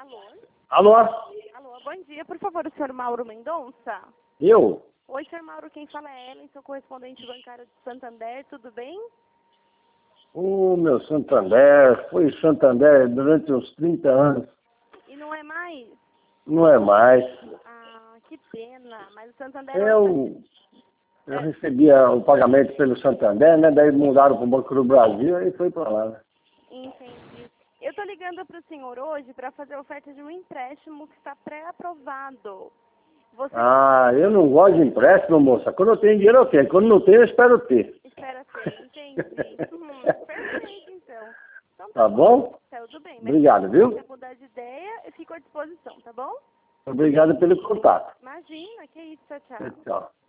Alô? Alô? Alô, bom dia. Por favor, o senhor Mauro Mendonça? Eu? Oi, senhor Mauro, quem fala é Ellen, sou correspondente bancário de Santander, tudo bem? O meu Santander, foi Santander durante uns 30 anos. E não é mais? Não é mais. Ah, que pena, mas o Santander... Eu recebia o pagamento pelo Santander, né? Daí mudaram para o Banco do Brasil e foi para lá. Né? Entendi. Eu tô ligando para o senhor hoje para fazer a oferta de um empréstimo que está pré-aprovado. Você Eu não gosto de empréstimo, moça. Quando eu tenho dinheiro, eu tenho. Quando não tenho, eu espero ter. espera ter, entendi. Perfeito, então. Então Tá bom? tudo bem. Mas Obrigado, viu? se você mudar de ideia, eu fico à disposição, tá bom? Obrigado pelo contato. Imagina, que isso, tchau, tchau. Tchau.